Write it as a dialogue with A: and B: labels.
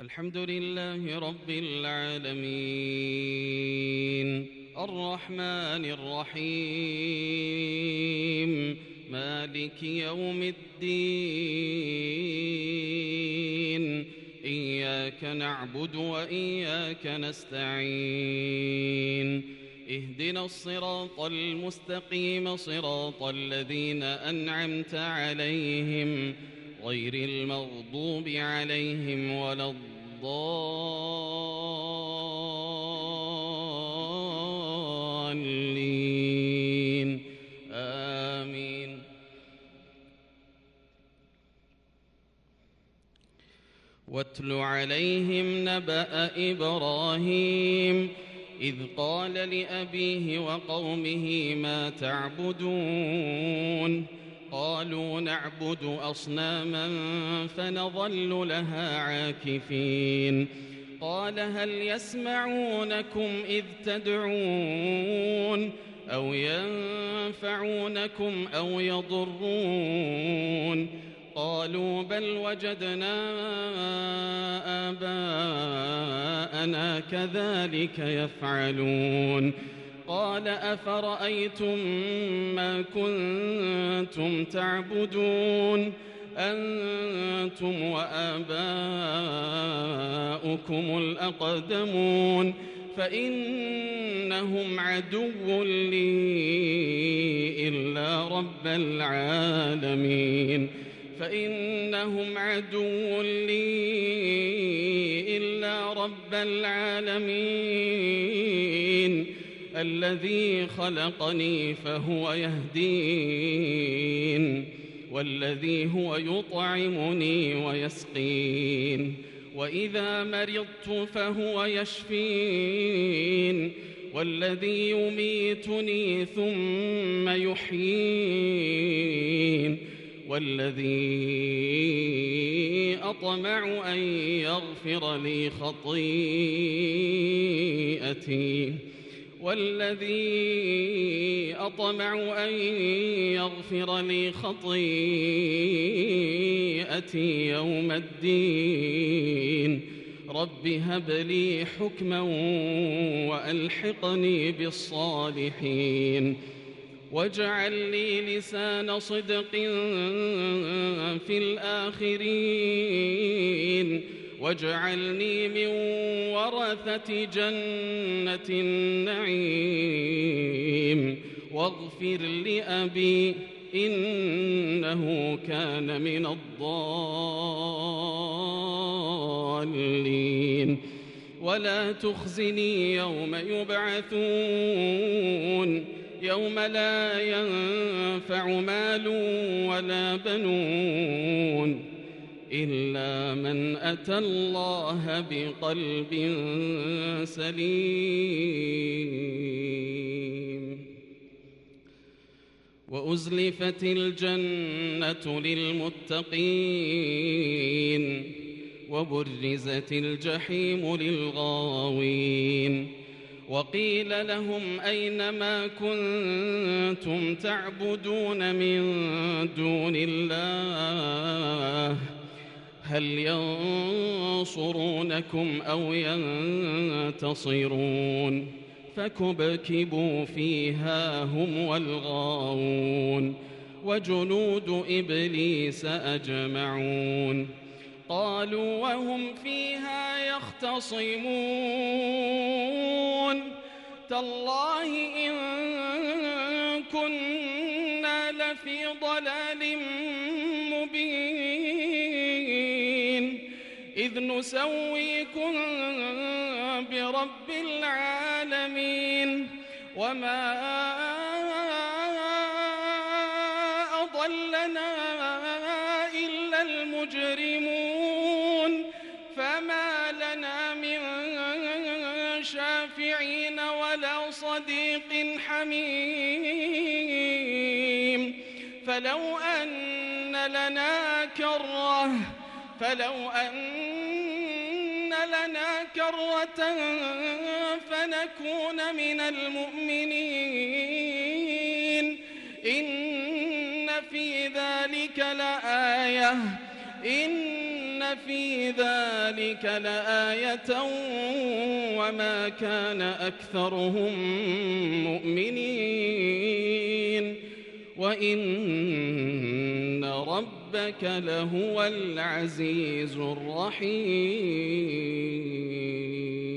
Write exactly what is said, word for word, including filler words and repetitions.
A: الحمد لله رب العالمين الرحمن الرحيم مالك يوم الدين إياك نعبد وإياك نستعين اهدنا الصراط المستقيم صراط الذين أنعمت عليهم غير المغضوب عليهم ولا الضالين آمين. واتل عليهم نبأ إبراهيم إذ قال لأبيه وقومه ما تعبدون قالوا نعبد أصناما فنظل لها عاكفين قال هل يسمعونكم إذ تدعون أو ينفعونكم أو يضرون قالوا بل وجدنا آباءنا كذلك يفعلون قال أفرأيتم ما كنتم تعبدون أنتم وآباؤكم الأقدمون فإنهم عدو لي إلا رب العالمين فإنهم عدو لي إلا رب العالمين الذي خلقني فهو يهدين والذي هو يطعمني ويسقين وإذا مرضت فهو يشفين والذي يميتني ثم يحيين والذي أطمع أن يغفر لي خطيئتي والذي أطمع أن يغفر لي خطيئتي يوم الدين رب هب لي حكما وألحقني بالصالحين واجعل لي لسان صدق في الآخرين واجعلني من ورثة جنة النعيم واغفر لأبي إنه كان من الضالين ولا تخزني يوم يبعثون يوم لا ينفع مال ولا بنون إلا من أتى الله بقلب سليم وأزلفت الجنة للمتقين وبرزت الجحيم للغاوين وقيل لهم أين ما كنتم تعبدون من دون الله هل ينصرونكم أو ينتصرون فكبكبوا فيها هم والغاوون وجنود إبليس أجمعون قالوا وهم فيها يختصمون تالله إن كنا لفي ضلال مبين إذ نسويكم برب العالمين وما أضلنا إلا المجرمون فما لنا من شافعين ولا صديق حميم فلو أن لنا كرة فلو أن لنا كرة فنكون من المؤمنين إن في ذلك لآية إن في ذلك لآية وما كان أكثرهم مؤمنين وإن ربك لهو العزيز الرحيم.